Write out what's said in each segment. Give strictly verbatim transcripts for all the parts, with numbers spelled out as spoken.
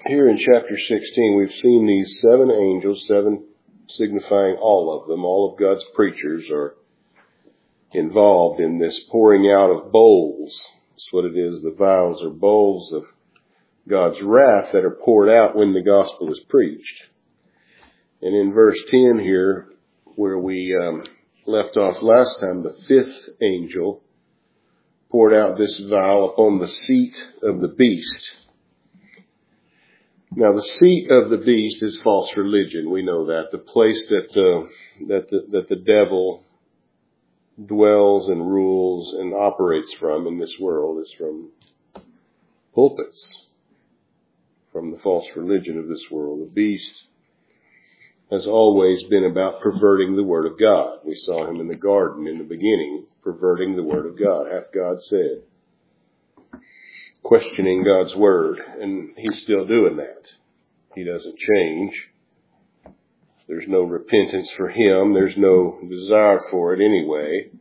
here in chapter sixteen, we've seen these seven angels, seven signifying all of them. All of God's preachers are involved in this pouring out of bowls. That's what it is. The vials are bowls of God's wrath that are poured out when the gospel is preached. And in verse ten here, where we um, left off last time, the fifth angel poured out this vial upon the seat of the beast. Now, the seat of the beast is false religion. We know that. The place that uh, that the, that the devil dwells and rules and operates from in this world is from pulpits, from the false religion of this world. The beast has always been about perverting the word of God. We saw him in the garden in the beginning, perverting the word of God. Hath God said? Questioning God's word, and he's still doing that. He doesn't change. There's no repentance for him. There's no desire for it anyway.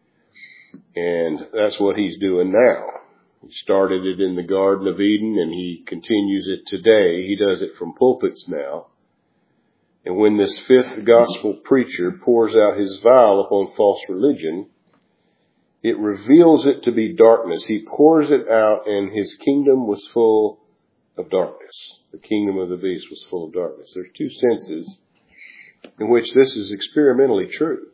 And that's what he's doing now. He started it in the Garden of Eden, and he continues it today. He does it from pulpits now. And when this fifth gospel preacher pours out his vial upon false religion, it reveals it to be darkness. He pours it out, and his kingdom was full of darkness. The kingdom of the beast was full of darkness. There's two senses in which this is experimentally true.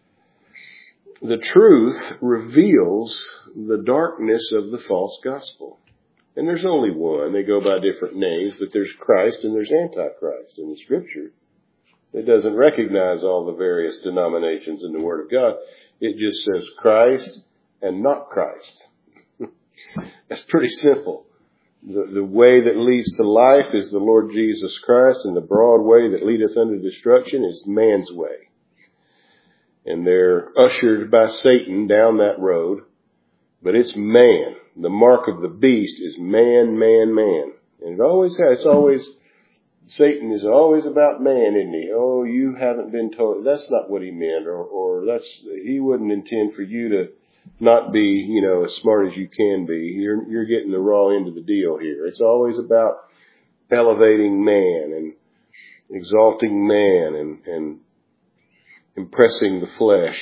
The truth reveals the darkness of the false gospel. And there's only one. They go by different names, but there's Christ and there's Antichrist in the Scripture. It doesn't recognize all the various denominations in the Word of God. It just says Christ and not Christ. That's pretty simple. The, the way that leads to life is the Lord Jesus Christ, and the broad way that leadeth unto destruction is man's way. And they're ushered by Satan down that road, but it's man. The mark of the beast is man, man, man. And it always has. It's always... Satan is always about man, isn't he? Oh, you haven't been told. That's not what he meant, or, or that's, he wouldn't intend for you to not be, you know, as smart as you can be. You're, you're getting the raw end of the deal here. It's always about elevating man and exalting man and, and impressing the flesh.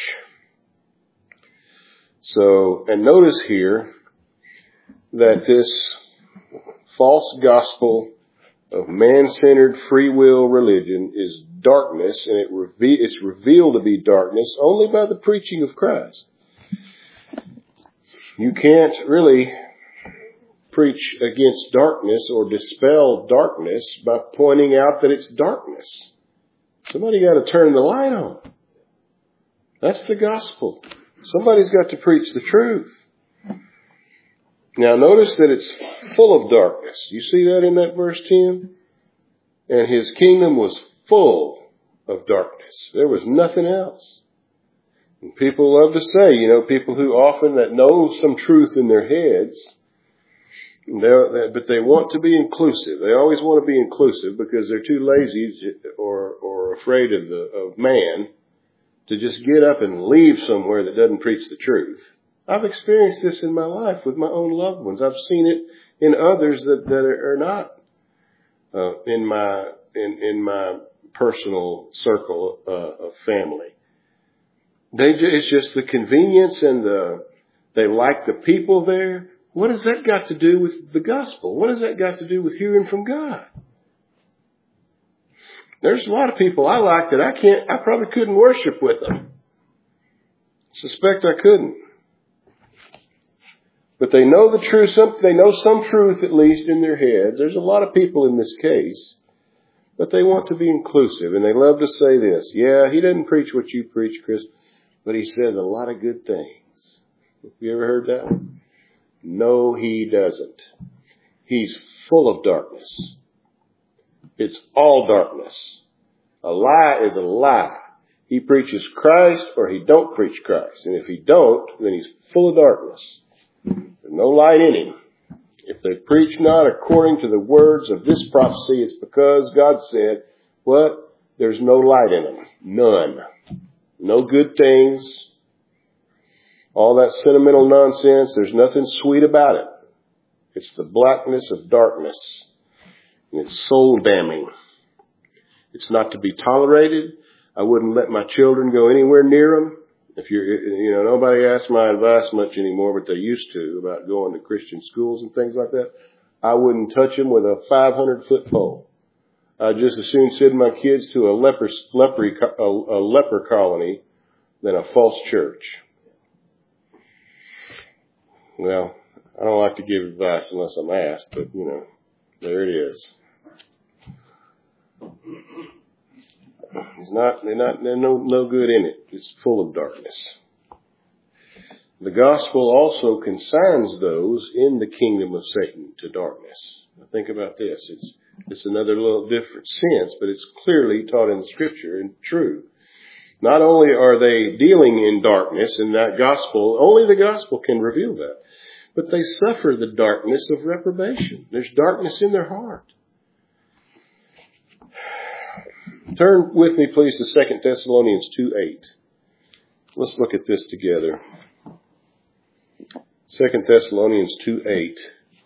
So, and notice here that this false gospel of man-centered free will religion is darkness, and it reve- it's revealed to be darkness only by the preaching of Christ. You can't really preach against darkness or dispel darkness by pointing out that it's darkness. Somebody got to turn the light on. That's the gospel. Somebody's got to preach the truth. Now notice that it's full of darkness. You see that in that verse ten? And his kingdom was full of darkness. There was nothing else. And people love to say, you know, people who often that know some truth in their heads, but they want to be inclusive. They always want to be inclusive because they're too lazy or, or afraid of the, of man to just get up and leave somewhere that doesn't preach the truth. I've experienced this in my life with my own loved ones. I've seen it in others that, that are not uh, in my in, in my personal circle uh, of family. They it's just the convenience and the they like the people there. What has that got to do with the gospel? What has that got to do with hearing from God? There's a lot of people I like that I can't. I probably couldn't worship with them. Suspect I couldn't. But they know the truth, some, they know some truth at least in their heads. There's a lot of people in this case, but they want to be inclusive, and they love to say this. Yeah, he doesn't preach what you preach, Chris, but he says a lot of good things. Have you ever heard that one? No, he doesn't. He's full of darkness. It's all darkness. A lie is a lie. He preaches Christ or he don't preach Christ. And if he don't, then he's full of darkness. There's no light in him. If they preach not according to the words of this prophecy, it's because God said, what? There's no light in them. None. No good things. All that sentimental nonsense, there's nothing sweet about it. It's the blackness of darkness. And it's soul damning. It's not to be tolerated. I wouldn't let my children go anywhere near them. If you're, you know, nobody asks my advice much anymore, but they used to about going to Christian schools and things like that. I wouldn't touch them with a five hundred foot pole. I'd just as soon send my kids to a leper, lepery, a, a leper colony than a false church. Well, I don't like to give advice unless I'm asked, but you know, there it is. It's not, they're not, they're no, no good in it. It's full of darkness. The gospel also consigns those in the kingdom of Satan to darkness. Now think about this. It's, it's another little different sense, but it's clearly taught in the scripture and true. Not only are they dealing in darkness in that gospel, only the gospel can reveal that, but they suffer the darkness of reprobation. There's darkness in their heart. Turn with me, please, to Second Thessalonians two eight. Let's look at this together. Second Thessalonians two eight.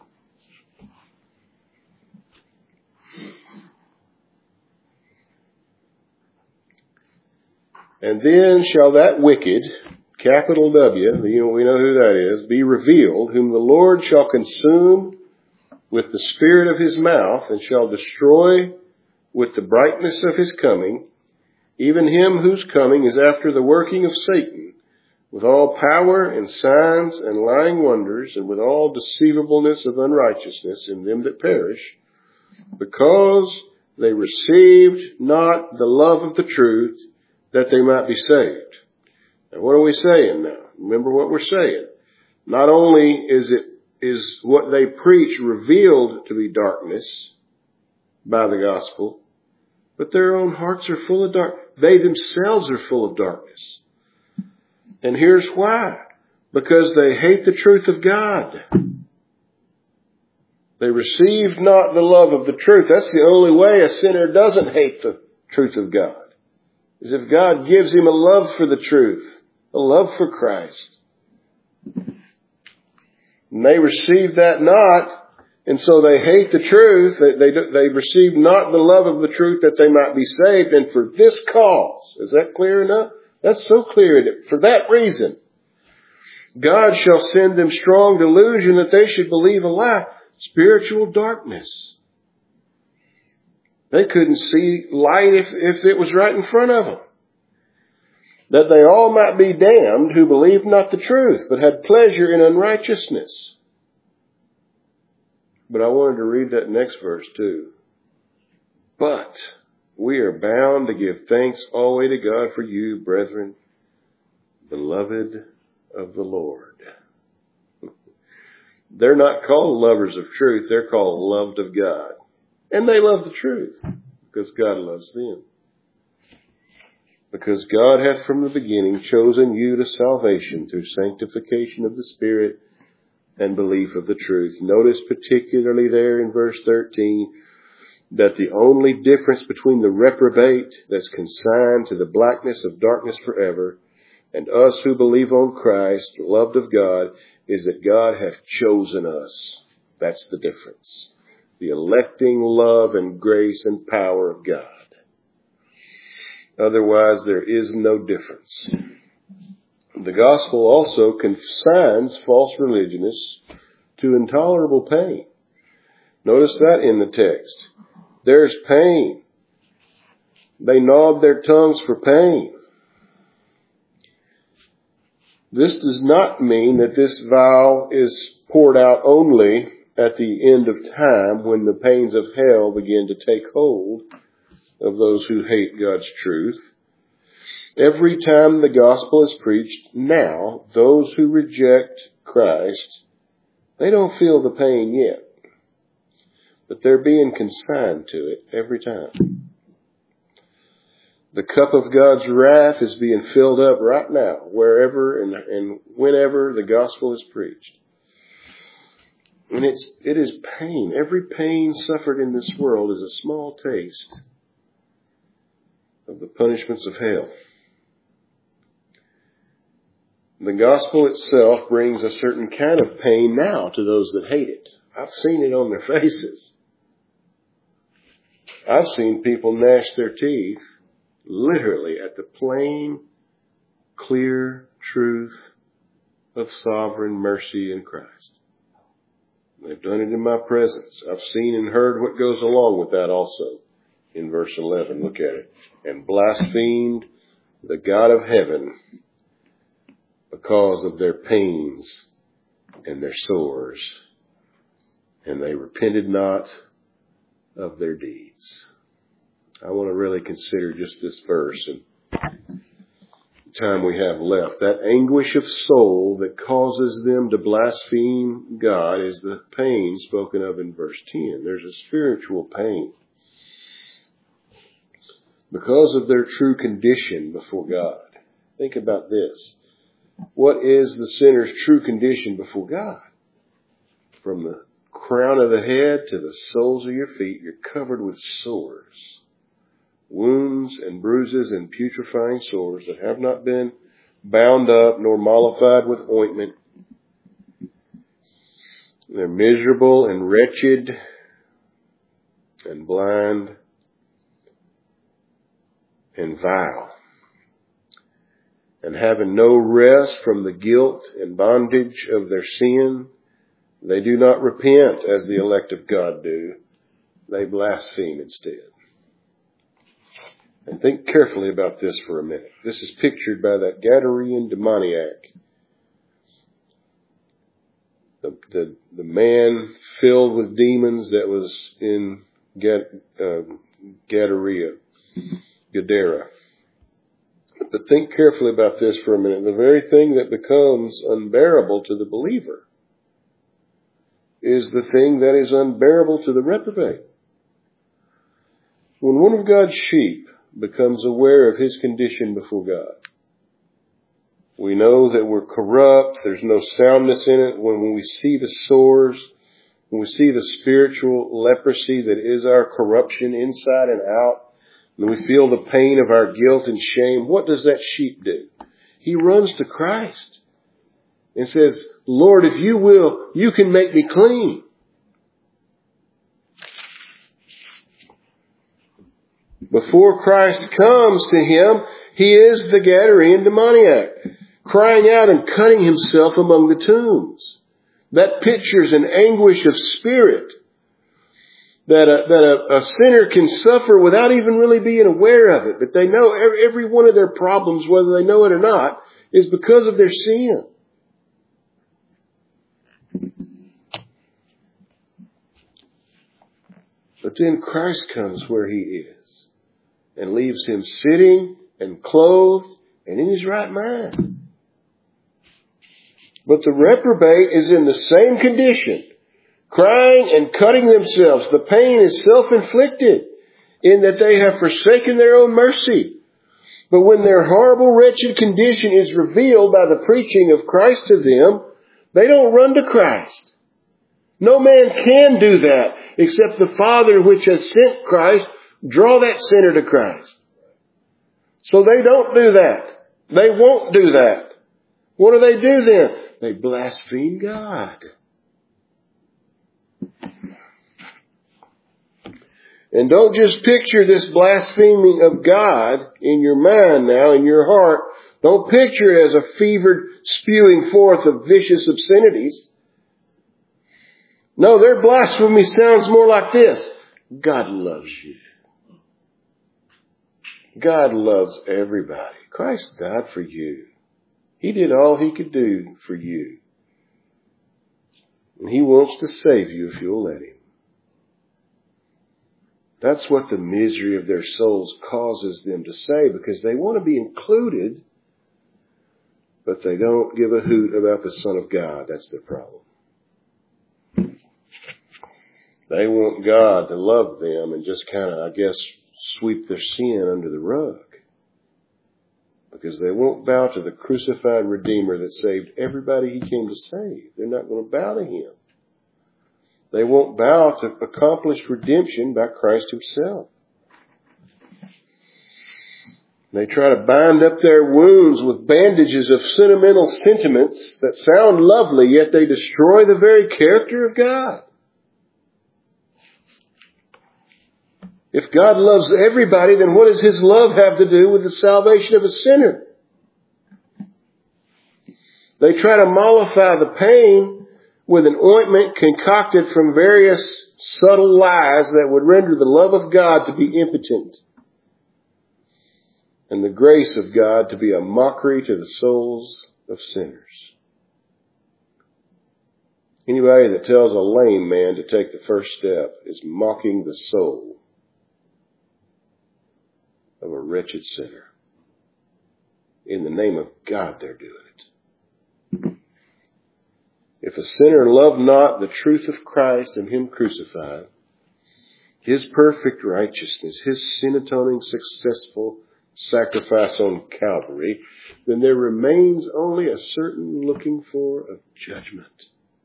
And then shall that wicked, capital W, you know, we know who that is, be revealed, whom the Lord shall consume with the spirit of his mouth, and shall destroy with the brightness of his coming, even him whose coming is after the working of Satan, with all power and signs and lying wonders, and with all deceivableness of unrighteousness in them that perish, because they received not the love of the truth, that they might be saved. Now what are we saying now? Remember what we're saying. Not only is it, is what they preach revealed to be darkness by the gospel, but their own hearts are full of dark. They themselves are full of darkness. And here's why. Because they hate the truth of God. They received not the love of the truth. That's the only way a sinner doesn't hate the truth of God. Is if God gives him a love for the truth, a love for Christ. And they receive that not, and so they hate the truth. They, they, they receive not the love of the truth that they might be saved. And for this cause, is that clear enough? That's so clear. For that reason, God shall send them strong delusion that they should believe a lie. Spiritual darkness. They couldn't see light if, if it was right in front of them. That they all might be damned who believed not the truth, but had pleasure in unrighteousness. But I wanted to read that next verse too. But we are bound to give thanks always to God for you, brethren, beloved of the Lord. They're not called lovers of truth. They're called loved of God. And they love the truth because God loves them. Because God hath from the beginning chosen you to salvation through sanctification of the Spirit and belief of the truth. Notice particularly there in verse thirteen that the only difference between the reprobate that's consigned to the blackness of darkness forever and us who believe on Christ, loved of God, is that God hath chosen us. That's the difference. The electing love and grace and power of God. Otherwise, there is no difference. The gospel also consigns false religionists to intolerable pain. Notice that in the text. There's pain. They gnawed their tongues for pain. This does not mean that this vow is poured out only at the end of time when the pains of hell begin to take hold of those who hate God's truth. Every time the gospel is preached now, those who reject Christ, they don't feel the pain yet. But they're being consigned to it every time. The cup of God's wrath is being filled up right now, wherever and, and whenever the gospel is preached. And it's, it is pain. Every pain suffered in this world is a small taste of the punishments of hell. The gospel itself brings a certain kind of pain now to those that hate it. I've seen it on their faces. I've seen people gnash their teeth literally at the plain, clear truth of sovereign mercy in Christ. They've done it in my presence. I've seen and heard what goes along with that also. In verse eleven, look at it. And blasphemed the God of heaven because of their pains and their sores. And they repented not of their deeds. I want to really consider just this verse and the time we have left. That anguish of soul that causes them to blaspheme God is the pain spoken of in verse ten. There's a spiritual pain because of their true condition before God. Think about this. What is the sinner's true condition before God? From the crown of the head to the soles of your feet, you're covered with sores. Wounds and bruises and putrefying sores that have not been bound up nor mollified with ointment. They're miserable and wretched and blind and vile, and having no rest from the guilt and bondage of their sin, they do not repent as the elect of God do. They blaspheme instead. And think carefully about this for a minute. This is pictured by that Gadarene demoniac. The, the, the man filled with demons that was in Gad, uh, Gadara. Gadara. But think carefully about this for a minute. The very thing that becomes unbearable to the believer is the thing that is unbearable to the reprobate. When one of God's sheep becomes aware of his condition before God, we know that we're corrupt. There's no soundness in it. When we see the sores, when we see the spiritual leprosy that is our corruption inside and out, and we feel the pain of our guilt and shame, what does that sheep do? He runs to Christ and says, Lord, if you will, you can make me clean. Before Christ comes to him, he is the Gadarene demoniac, crying out and cutting himself among the tombs. That pictures an anguish of spirit that a, that a, a sinner can suffer without even really being aware of it. But they know every, every one of their problems, whether they know it or not, is because of their sin. But then Christ comes where he is and leaves him sitting and clothed and in his right mind. But the reprobate is in the same condition, crying and cutting themselves. The pain is self-inflicted in that they have forsaken their own mercy. But when their horrible, wretched condition is revealed by the preaching of Christ to them, they don't run to Christ. No man can do that except the Father which has sent Christ draw that sinner to Christ. So they don't do that. They won't do that. What do they do then? They blaspheme God. And don't just picture this blaspheming of God in your mind now, in your heart. Don't picture it as a fevered spewing forth of vicious obscenities. No, their blasphemy sounds more like this. God loves you. God loves everybody. Christ died for you. He did all he could do for you. And he wants to save you if you'll let him. That's what the misery of their souls causes them to say, because they want to be included, but they don't give a hoot about the Son of God. That's their problem. They want God to love them and just kind of, I guess, sweep their sin under the rug. Because they won't bow to the crucified Redeemer that saved everybody he came to save. They're not going to bow to him. They won't bow to accomplished redemption by Christ himself. They try to bind up their wounds with bandages of sentimental sentiments that sound lovely, yet they destroy the very character of God. If God loves everybody, then what does His love have to do with the salvation of a sinner? They try to mollify the pain with an ointment concocted from various subtle lies that would render the love of God to be impotent and the grace of God to be a mockery to the souls of sinners. Anybody that tells a lame man to take the first step is mocking the soul of a wretched sinner. In the name of God, they're doing it. If a sinner love not the truth of Christ and Him crucified, His perfect righteousness, His sin-atoning successful sacrifice on Calvary, then there remains only a certain looking for of judgment.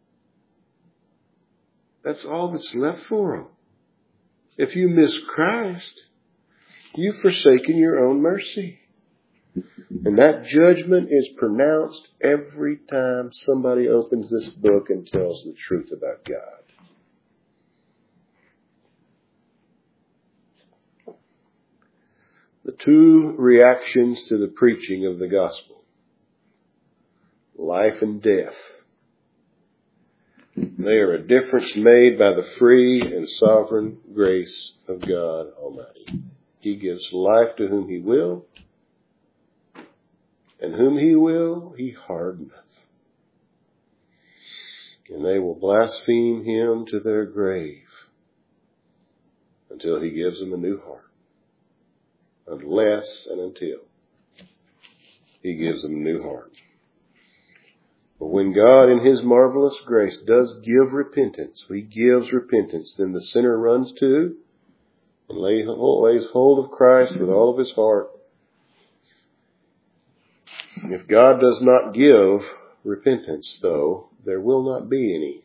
That's all that's left for them. If you miss Christ, you've forsaken your own mercy. And that judgment is pronounced every time somebody opens this book and tells the truth about God. The two reactions to the preaching of the gospel: life and death. They are a difference made by the free and sovereign grace of God Almighty. He gives life to whom He will, and whom He will, He hardeneth. And they will blaspheme Him to their grave until He gives them a new heart. Unless and until He gives them a new heart. But when God in His marvelous grace does give repentance, He gives repentance, then the sinner runs to and lays hold of Christ with all of his heart. If God does not give repentance, though, there will not be any.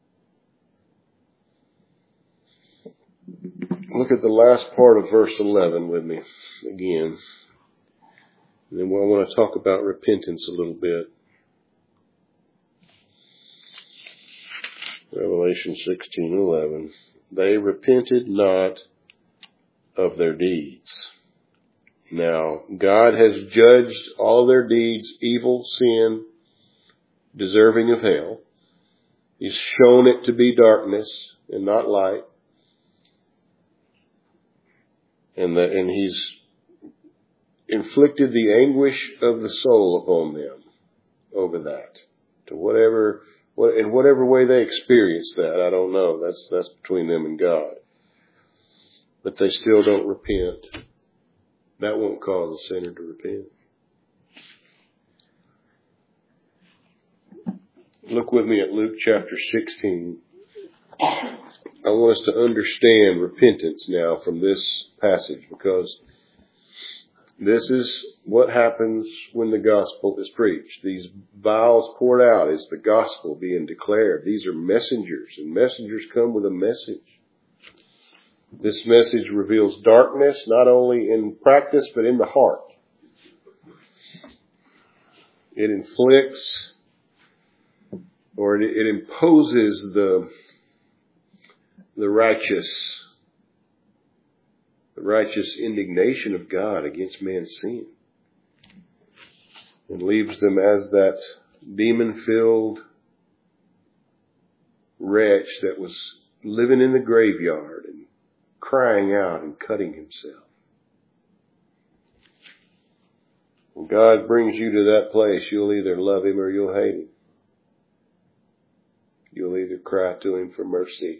Look at the last part of verse eleven with me again. And then I want to talk about repentance a little bit. Revelation sixteen eleven. They repented not of their deeds. Now, God has judged all their deeds, evil, sin, deserving of hell. He's shown it to be darkness and not light. And, the, and He's inflicted the anguish of the soul upon them over that. To whatever, what, in whatever way they experience that, I don't know. That's, that's between them and God. But they still don't repent. That won't cause a sinner to repent. Look with me at Luke chapter sixteen. I want us to understand repentance now from this passage, because this is what happens when the gospel is preached. These vials poured out is the gospel being declared. These are messengers, and messengers come with a message. This message reveals darkness, not only in practice, but in the heart. It inflicts, or it, it imposes the, the righteous, the righteous indignation of God against man's sin. And leaves them as that demon-filled wretch that was living in the graveyard and crying out and cutting himself. When God brings you to that place, you'll either love Him or you'll hate Him. You'll either cry to Him for mercy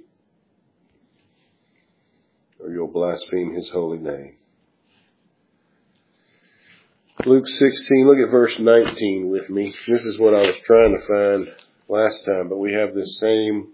or you'll blaspheme His holy name. Luke sixteen, look at verse nineteen with me. This is what I was trying to find last time, but we have this same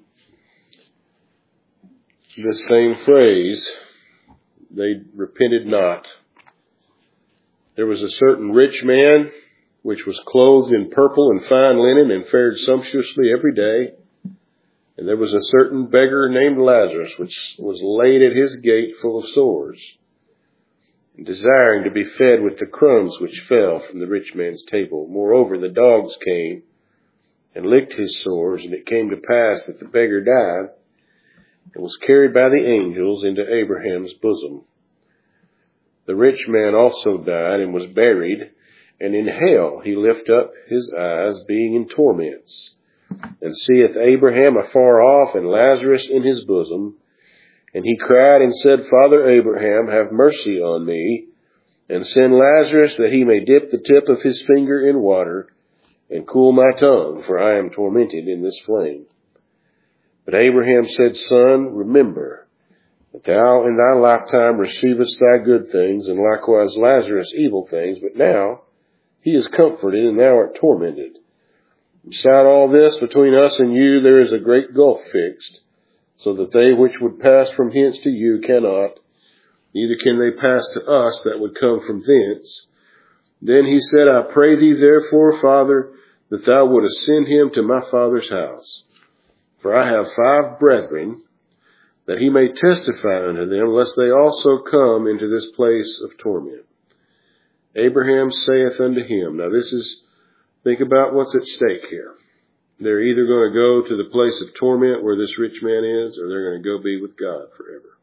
This same phrase, they repented not. There was a certain rich man which was clothed in purple and fine linen and fared sumptuously every day. And there was a certain beggar named Lazarus which was laid at his gate full of sores, and desiring to be fed with the crumbs which fell from the rich man's table. Moreover, the dogs came and licked his sores, and it came to pass that the beggar died and was carried by the angels into Abraham's bosom. The rich man also died and was buried, and in hell he lift up his eyes, being in torments, and seeth Abraham afar off, and Lazarus in his bosom. And he cried and said, Father Abraham, have mercy on me, and send Lazarus, that he may dip the tip of his finger in water, and cool my tongue, for I am tormented in this flame. But Abraham said, Son, remember that thou in thy lifetime receivest thy good things, and likewise Lazarus evil things, but now he is comforted, and thou art tormented. Beside all this, between us and you there is a great gulf fixed, so that they which would pass from hence to you cannot, neither can they pass to us that would come from thence. Then he said, I pray thee therefore, Father, that thou wouldest send him to my father's house. For I have five brethren, that he may testify unto them, lest they also come into this place of torment. Abraham saith unto him, now this is, think about what's at stake here. They're either going to go to the place of torment where this rich man is, or they're going to go be with God forever.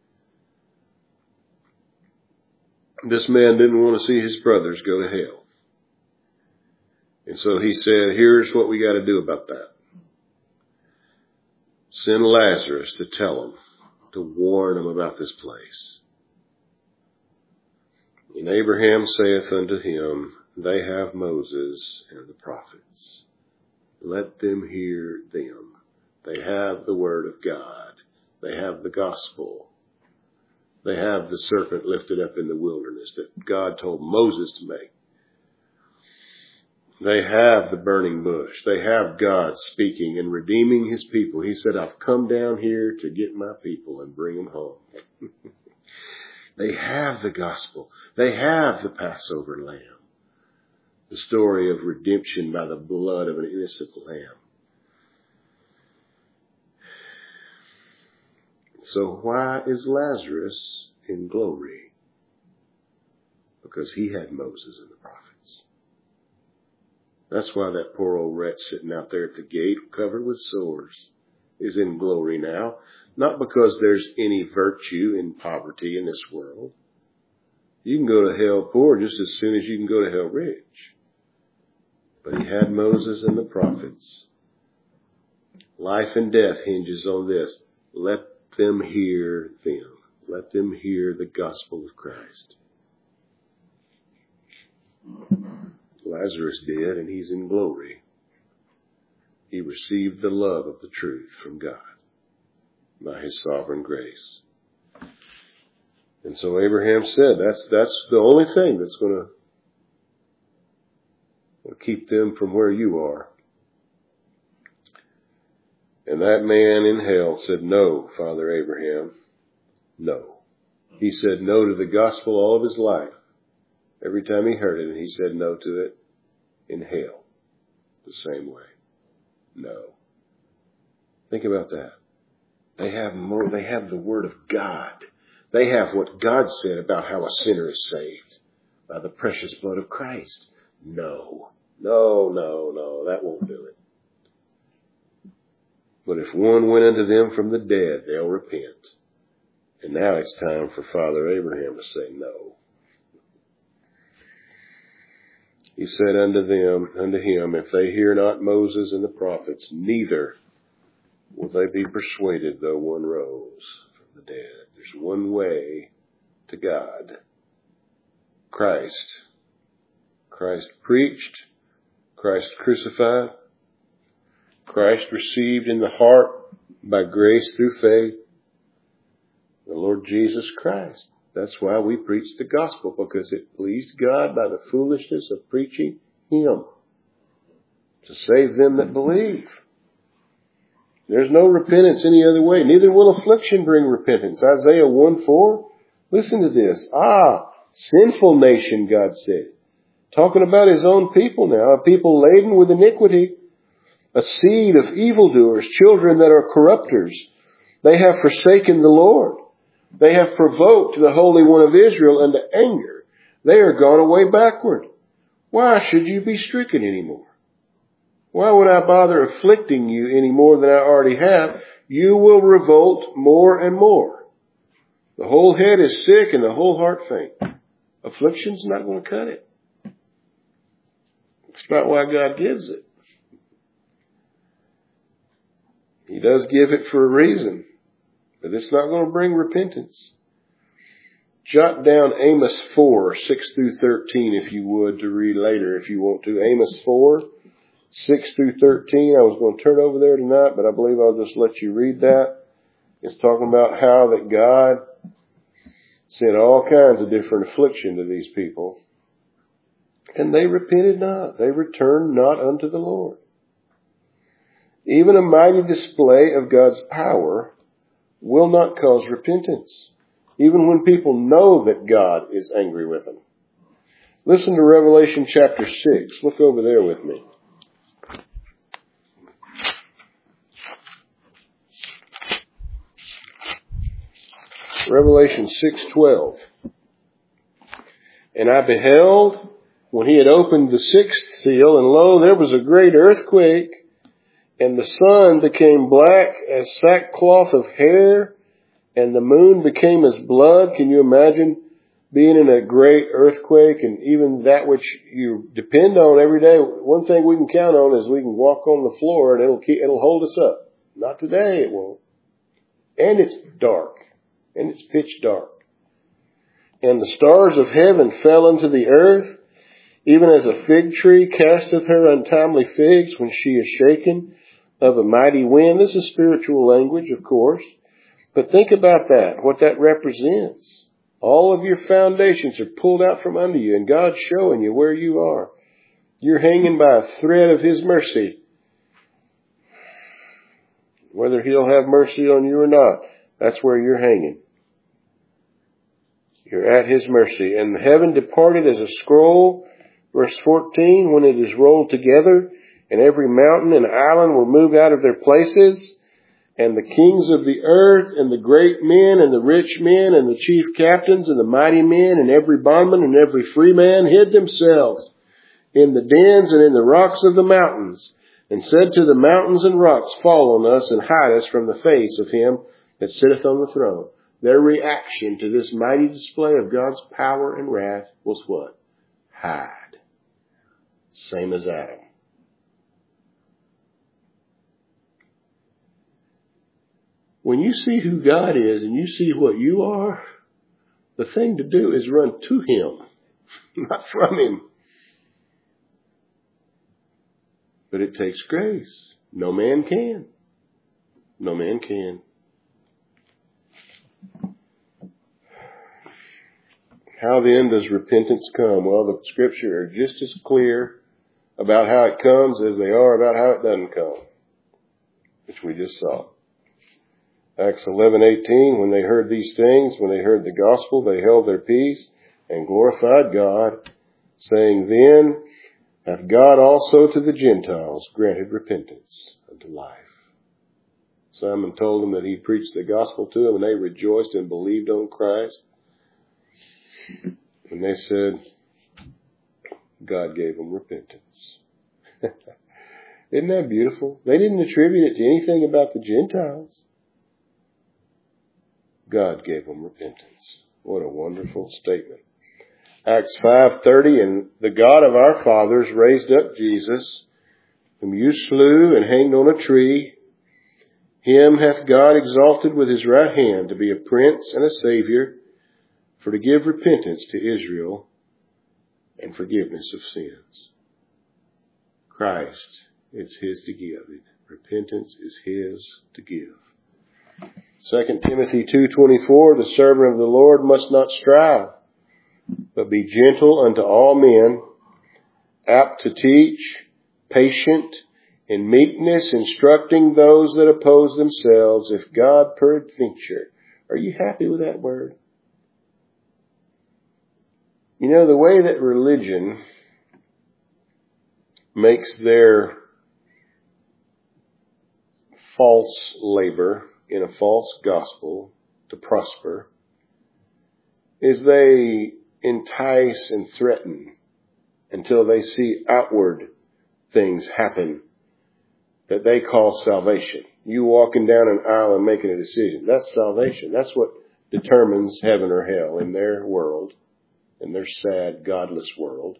This man didn't want to see his brothers go to hell. And so he said, here's what we got to do about that. Send Lazarus to tell them, to warn them about this place. And Abraham saith unto him, they have Moses and the prophets. Let them hear them. They have the word of God. They have the gospel. They have the serpent lifted up in the wilderness that God told Moses to make. They have the burning bush. They have God speaking and redeeming his people. He said, I've come down here to get my people and bring them home. They have the gospel. They have the Passover lamb. The story of redemption by the blood of an innocent lamb. So why is Lazarus in glory? Because he had Moses and the prophets. That's why that poor old wretch sitting out there at the gate, covered with sores, is in glory now. Not because there's any virtue in poverty in this world. You can go to hell poor just as soon as you can go to hell rich. But he had Moses and the prophets. Life and death hinges on this. Let them hear them. Let them hear the gospel of Christ. Lazarus did, and he's in glory. He received the love of the truth from God by his sovereign grace. And so Abraham said, that's, that's the only thing that's going to keep them from where you are. And that man in hell said, no, Father Abraham, no. He said no to the gospel all of his life. Every time he heard it, and he said no to it in hell the same way. No. Think about that. They have more, they have the word of God. They have what God said about how a sinner is saved by the precious blood of Christ. No, no, no, no, that won't do it. But if one went unto them from the dead, they'll repent. And now it's time for Father Abraham to say no. He said unto them, unto him, if they hear not Moses and the prophets, neither will they be persuaded though one rose from the dead. There's one way to God. Christ. Christ preached. Christ crucified. Christ received in the heart by grace through faith. The Lord Jesus Christ. That's why we preach the gospel, because it pleased God by the foolishness of preaching him to save them that believe. There's no repentance any other way. Neither will affliction bring repentance. Isaiah one four. Listen to this. Ah, sinful nation, God said. Talking about his own people now, a people laden with iniquity, a seed of evildoers, children that are corrupters. They have forsaken the Lord. They have provoked the Holy One of Israel unto anger. They are gone away backward. Why should you be stricken anymore? Why would I bother afflicting you any more than I already have? You will revolt more and more. The whole head is sick and the whole heart faint. Affliction's not going to cut it. It's not why God gives it. He does give it for a reason, but it's not going to bring repentance. Jot down Amos four, six through thirteen, if you would, to read later if you want to. Amos four, six through thirteen. I was going to turn over there tonight, but I believe I'll just let you read that. It's talking about how that God sent all kinds of different affliction to these people. And they repented not. They returned not unto the Lord. Even a mighty display of God's power will not cause repentance, even when people know that God is angry with them. Listen to Revelation chapter six. Look over there with me. Revelation six twelve. And I beheld, when he had opened the sixth seal, and lo, there was a great earthquake, and the sun became black as sackcloth of hair, and the moon became as blood. Can you imagine being in a great earthquake, and even that which you depend on every day? One thing we can count on is we can walk on the floor and it'll keep, it'll hold us up. Not today, it won't. And it's dark. And it's pitch dark. And the stars of heaven fell into the earth, even as a fig tree casteth her untimely figs when she is shaken of a mighty wind. This is spiritual language, of course. But think about that, what that represents. All of your foundations are pulled out from under you, and God's showing you where you are. You're hanging by a thread of His mercy. Whether He'll have mercy on you or not, that's where you're hanging. You're at His mercy. And heaven departed as a scroll, verse fourteen, when it is rolled together, and every mountain and island were moved out of their places, and the kings of the earth, and the great men, and the rich men, and the chief captains, and the mighty men, and every bondman, and every free man hid themselves in the dens and in the rocks of the mountains, and said to the mountains and rocks, fall on us, and hide us from the face of Him that sitteth on the throne. Their reaction to this mighty display of God's power and wrath was what? Hide. Same as Adam. When you see who God is and you see what you are, the thing to do is run to Him, not from Him. But it takes grace. No man can. No man can. How then does repentance come? Well, the scriptures are just as clear about how it comes as they are about how it doesn't come, which we just saw. Acts eleven eighteen, when they heard these things, when they heard the gospel, they held their peace and glorified God, saying, then hath God also to the Gentiles granted repentance unto life. Simon told them that he preached the gospel to them, and they rejoiced and believed on Christ. And they said, God gave them repentance. Isn't that beautiful? They didn't attribute it to anything about the Gentiles. God gave them repentance. What a wonderful statement. Acts five thirty, and the God of our fathers raised up Jesus, whom you slew and hanged on a tree. Him hath God exalted with His right hand to be a prince and a savior, for to give repentance to Israel and forgiveness of sins. Christ is His to give. Repentance is His to give. Second Timothy two twenty-four, the servant of the Lord must not strive, but be gentle unto all men, apt to teach, patient, in meekness, instructing those that oppose themselves, if God peradventure. Are you happy with that word? You know, the way that religion makes their false labor in a false gospel to prosper is they entice and threaten until they see outward things happen that they call salvation. You walking down an aisle and making a decision. That's salvation. That's what determines heaven or hell in their world, in their sad, godless world.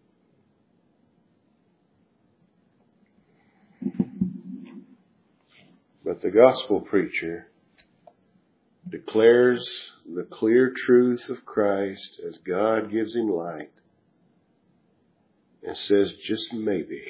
But the gospel preacher declares the clear truth of Christ as God gives him light and says, just maybe.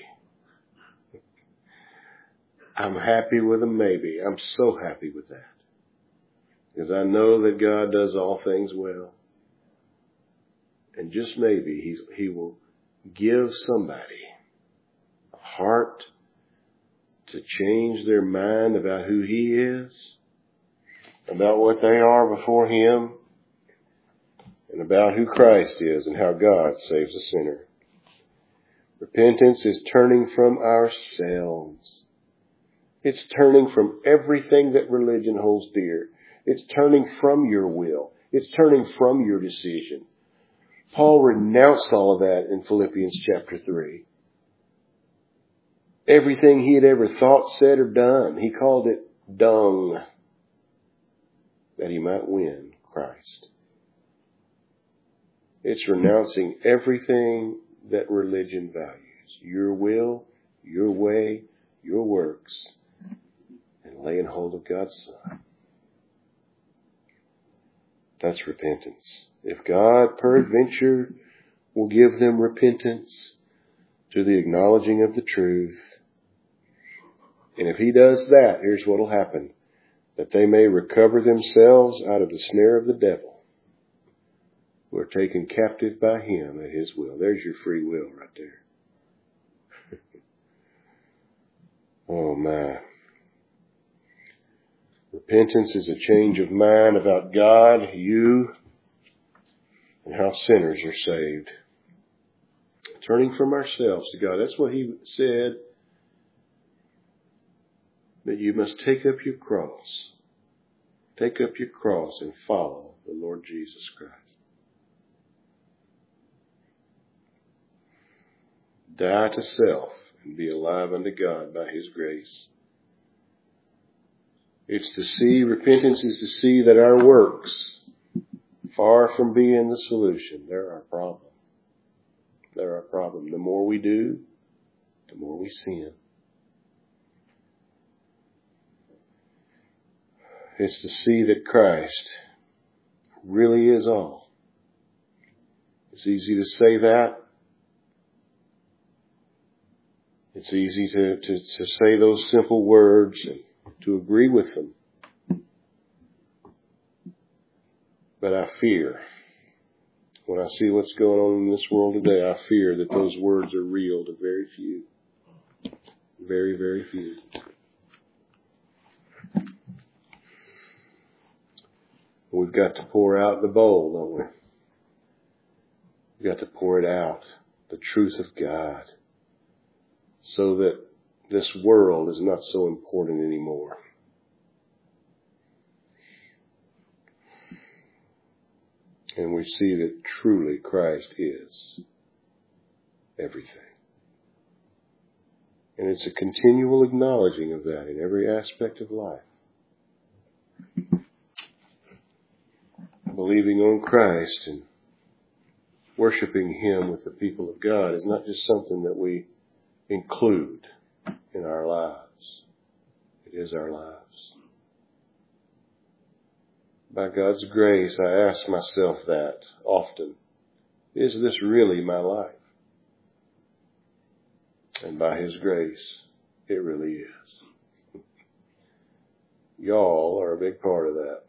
I'm happy with a maybe. I'm so happy with that. Because I know that God does all things well. And just maybe he's, he will give somebody a heart to change their mind about who he is, about what they are before him, and about who Christ is and how God saves a sinner. Repentance is turning from ourselves. It's turning from everything that religion holds dear. It's turning from your will. It's turning from your decision. Paul renounced all of that in Philippians chapter three. Everything he had ever thought, said, or done, he called it dung, that he might win Christ. It's renouncing everything that religion values. Your will, your way, your works, and laying hold of God's Son. That's repentance. If God, peradventure, will give them repentance to the acknowledging of the truth, and if he does that, here's what will happen. That they may recover themselves out of the snare of the devil, who are taken captive by him at his will. There's your free will right there. Oh my. Repentance is a change of mind about God, you, and how sinners are saved. Turning from ourselves to God. That's what he said. That you must take up your cross. Take up your cross and follow the Lord Jesus Christ. Die to self and be alive unto God by his grace. It's to see, repentance is to see that our works, far from being the solution, they're our problem. They're our problem. The more we do, the more we sin. It's to see that Christ really is all. It's easy to say that. It's easy to, to, to say those simple words and to agree with them. But I fear, when I see what's going on in this world today, I fear that those words are real to very few. Very, very few. We've got to pour out the bowl, don't we? We've got to pour it out, the truth of God, so that this world is not so important anymore. And we see that truly Christ is everything. And it's a continual acknowledging of that in every aspect of life. Believing on Christ and worshiping him with the people of God is not just something that we include in our lives. It is our lives. By God's grace, I ask myself that often. Is this really my life? And by his grace, it really is. Y'all are a big part of that.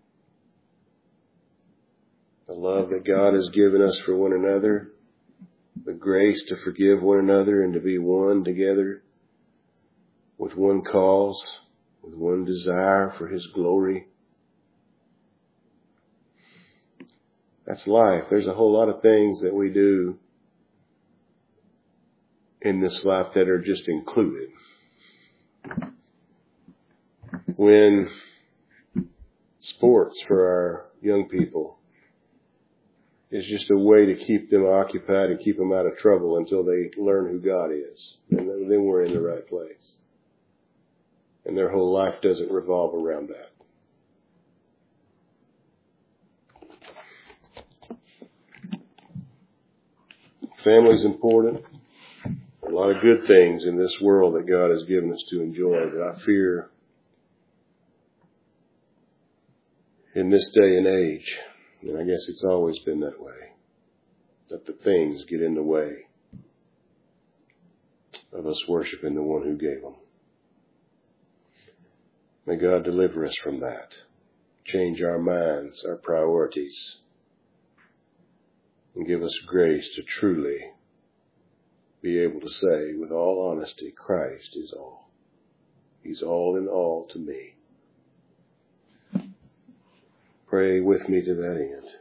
The love that God has given us for one another, the grace to forgive one another and to be one together with one cause, with one desire for his glory. That's life. There's a whole lot of things that we do in this life that are just included. When sports for our young people is just a way to keep them occupied and keep them out of trouble until they learn who God is. And then we're in the right place. and their whole life doesn't revolve around that. Family's important. There are a lot of good things in this world that God has given us to enjoy, but I fear in this day and age, and I guess it's always been that way, that the things get in the way of us worshiping the one who gave them. May God deliver us from that. Change our minds, our priorities, and give us grace to truly be able to say with all honesty, Christ is all. He's all in all to me. Pray with me to that end.